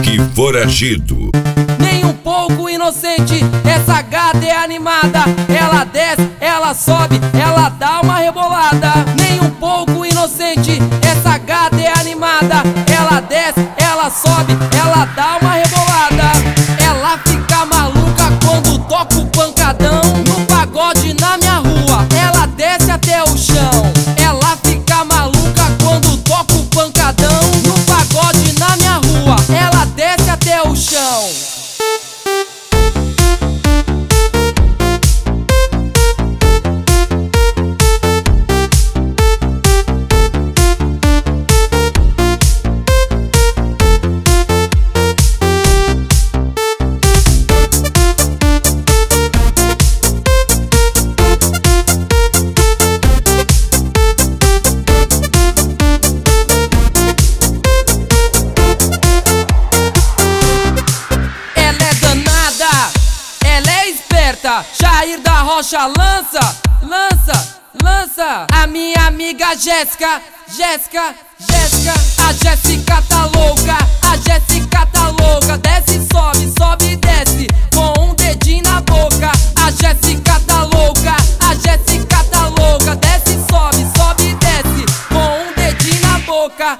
Rock Foragido. Nem um pouco inocente, essa gata é animada. Ela desce, ela sobe, ela dá uma rebolada. Nem um pouco inocente, essa gata é animada. Ela desce, ela sobe, ela dá uma rebolada. Ela fica maluca quando toca o pancadão no pagode na minha rua. Ela desce até o chão. Ela fica maluca quando toca o pancadão no pagode na minha rua. Ela desce até o chão. Jair da Rocha lança, lança, lança. A minha amiga Jéssica, Jéssica, Jéssica. A Jéssica tá louca, a Jéssica tá louca. Desce, sobe, sobe e desce com um dedinho na boca. A Jéssica tá louca, a Jéssica tá louca. Desce, sobe, sobe e desce com um dedinho na boca.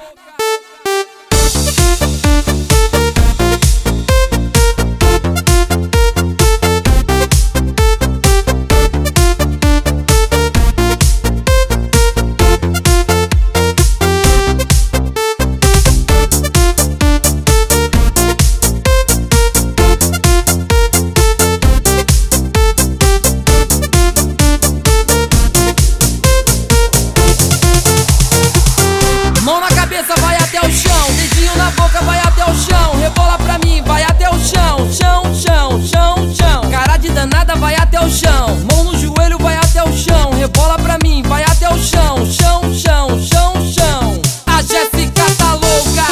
Vai até o chão, dedinho na boca, vai até o chão. Rebola pra mim, vai até o chão. Chão, chão, chão, chão. Cara de danada, vai até o chão. Mão no joelho, vai até o chão. Rebola pra mim, vai até o chão. Chão, chão, chão, chão. A Jéssica tá louca.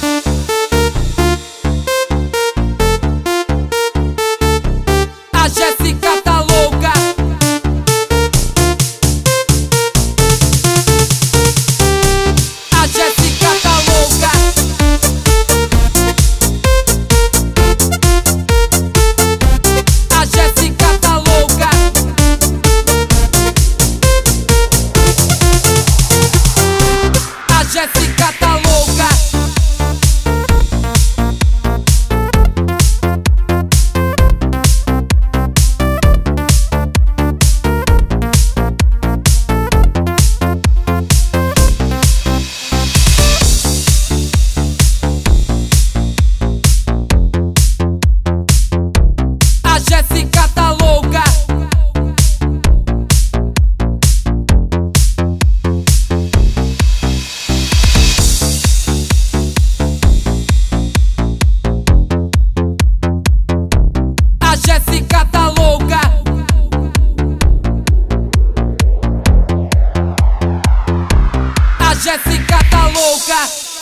A Jéssica tá louca. A Jéssica tá louca. A Jéssica tá louca. A Jéssica tá louca. A Jéssica tá louca. A Jéssica tá louca. A Jéssica tá louca.